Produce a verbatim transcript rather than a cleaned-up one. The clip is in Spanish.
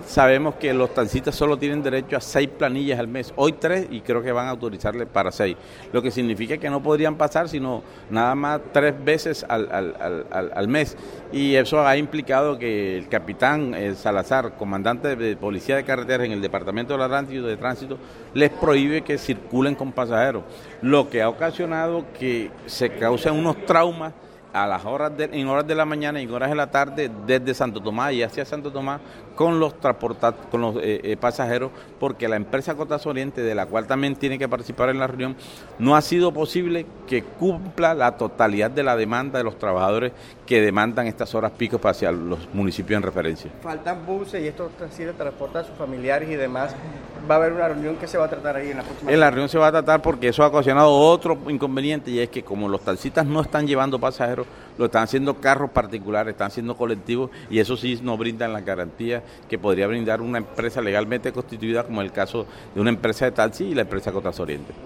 sabemos que los taxistas solo tienen derecho a seis planillas al mes, hoy tres y creo que van a autorizarle para seis, lo que significa que no podrían pasar sino nada más tres veces al, al, al, al, al mes, y eso ha implicado que el capitán eh, Salazar, comandante de Policía de Carreteras en el Departamento de Tránsito, de Tránsito, les prohíbe que circulen con pasajeros, lo que ha ocasionado que se causen unos traumas a las horas de, en horas de la mañana y en horas de la tarde desde Santo Tomás y hacia Santo Tomás con los transportados, con los eh, eh, pasajeros, porque la empresa Cotas Oriente, de la cual también tiene que participar en la reunión, no ha sido posible que cumpla la totalidad de la demanda de los trabajadores que demandan estas horas picos hacia los municipios en referencia. Faltan buses y estos taxistas transportan a sus familiares y demás. ¿Va a haber una reunión que se va a tratar ahí en la próxima? En la reunión se va a tratar porque eso ha ocasionado otro inconveniente, y es que como los taxistas no están llevando pasajeros, lo están haciendo carros particulares, están haciendo colectivos, y eso sí no brindan las garantías que podría brindar una empresa legalmente constituida, como el caso de una empresa de taxi y la empresa Cotas Oriente.